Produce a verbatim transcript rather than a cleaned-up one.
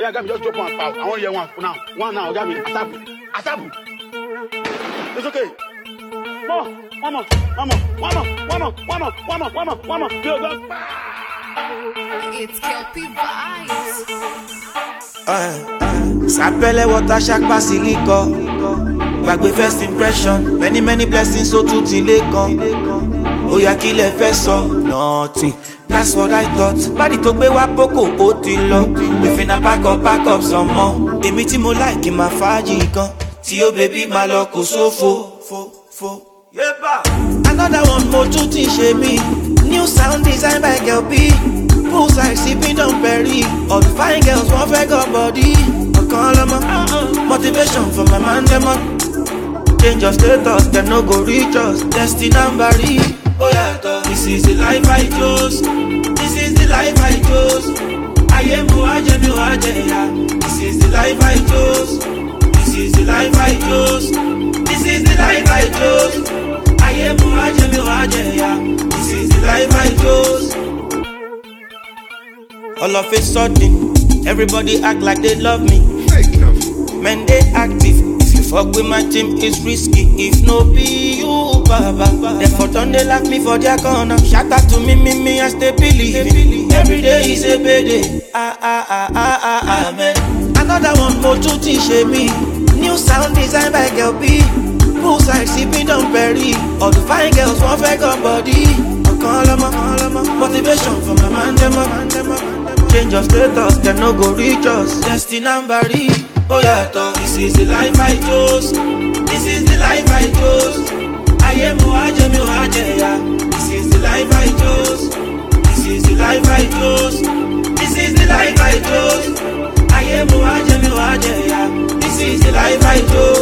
Yeah, I got me just drop one pound. I want to hear one for now. One now, got me. Asabu. Asabu. It's okay. Mama, mama, mama, mama, mama, mama, mama, mama, mama. Go, go. It's Kelpie Vibes. Sapele water shack basilico. Back with first impression. Many, many blessings so to Tilekon. Oh, ya kill a vessel. Nothing. That's what I thought. Body to be wapoko otilo. We finna pack up, pack up some more. The meeting mo like in my faji gun. Tio baby maloko so fo, fo, fo. Yeah, ba. Another one more to teach me. New sound designed by Kelpie. Poolside sipping Don Perry. All the fine girls want fake up body. I call them a motivation for my man them up. Change your status, then no go reach us. Destiny and Barry. Oh yeah, this is the life I chose. This is the life I chose. I am who I am, who I am. This is the life I chose. This is the life I chose. This is the life I chose. I am who I am, who I am. This is the life I chose. All of a sudden, everybody act like they love me. Men they active. If you fuck with my team, it's risky. If no be you, baba. Therefore don't they like me for their corner. Shout out to me, me, me, I stay believing. Every day is a payday. Ah, ah, ah, ah, ah, amen. Another one more to teach me. New sound designed by Kelpie. Poolside sipping Don Perry. All the fine girls want fake up body. I call them a motivation for my man them up. Change your status, then no go reach us. Destiny and Barry. Oh yeah, this is the life I chose. This is the life I chose. I am who I am, who I am. This is the life I chose. This is the life I chose. This is the life I chose. I am who I am, who I am. This is the life I chose.